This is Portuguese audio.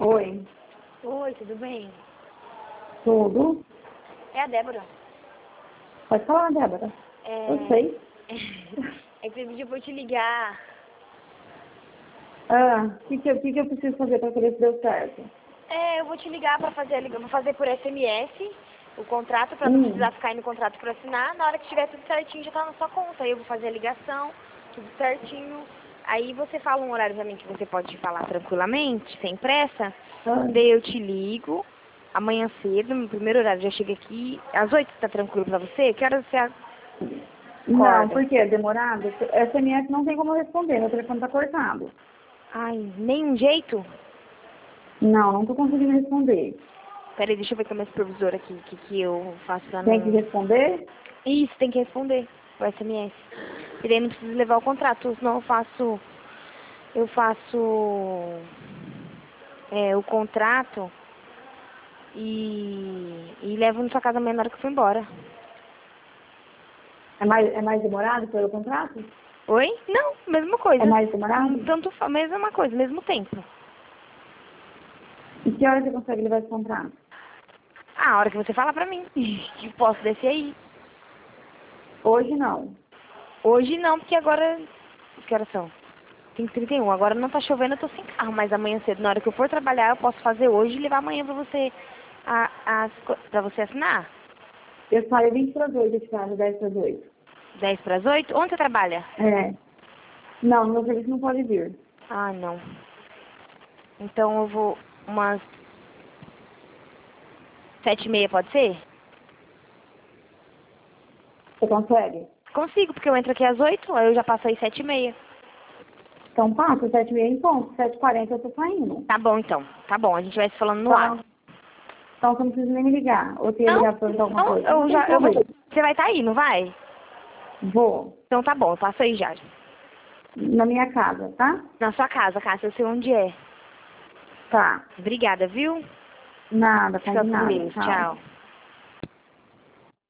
Oi, Oi, tudo bem? tudo? É a Débora. Pode falar, Débora. Eu sei. É que você pediu pra eu te ligar. O que eu preciso fazer para saber se deu certo? Eu vou te ligar pra fazer, eu vou fazer por SMS o contrato, pra não precisar ficar aí no contrato pra assinar. Na hora que tiver tudo certinho, já tá na sua conta. Aí eu vou fazer a ligação, tudo certinho. Aí você fala um horário pra mim que você pode falar tranquilamente, sem pressa. Daí eu te ligo. Amanhã cedo, no primeiro horário, já chega aqui. Às 8 tá tranquilo pra você? Que horas você Não, acorda? porque é demorado. SMS não tem como eu responder, meu telefone tá cortado. Ai, nenhum jeito? Não tô conseguindo responder. Peraí, deixa eu ver com a minha supervisora aqui, que eu faço pra Tem que não... responder? Isso, tem que responder o SMS. E daí não precisa levar o contrato, senão eu faço o contrato e levo na sua casa amanhã na hora que eu for embora. É mais demorado pelo contrato? Oi? Não, mesma É coisa. mais demorado? Mesma coisa, mesmo tempo. E que hora você consegue levar esse contrato? A hora que você fala pra mim, que posso descer aí. Hoje não. Hoje não, porque agora... Que horas são? 5h31. Agora não tá chovendo, eu tô sem carro, mas amanhã cedo, na hora que eu for trabalhar, eu posso fazer hoje e levar amanhã pra você, pra você assinar. Eu saio 20 para as 8 de casa, 10 para as 8. 7h50? Onde você trabalha? Não, no meu serviço não pode vir. Ah, não. Então eu vou umas 7h30, pode ser? Você consegue? Consigo, porque eu entro aqui às 8, aí eu já passo aí 7h30. Então passa, 7h30 em ponto, 7h40 eu tô saindo. Tá bom, então. Tá bom, a gente vai se falando no ar. Tá. Então você não precisa nem me ligar. Ou você ia Não, ligar pra perguntar alguma não, coisa. Não tem eu vou... problema. Você vai estar aí, não vai? Vou. Então tá bom, eu passo aí já. Na minha casa, tá? Na sua casa, Cássia, eu sei onde é. Tá. Obrigada, viu? Nada, Fica com combinado. Deus, Tchau. tchau.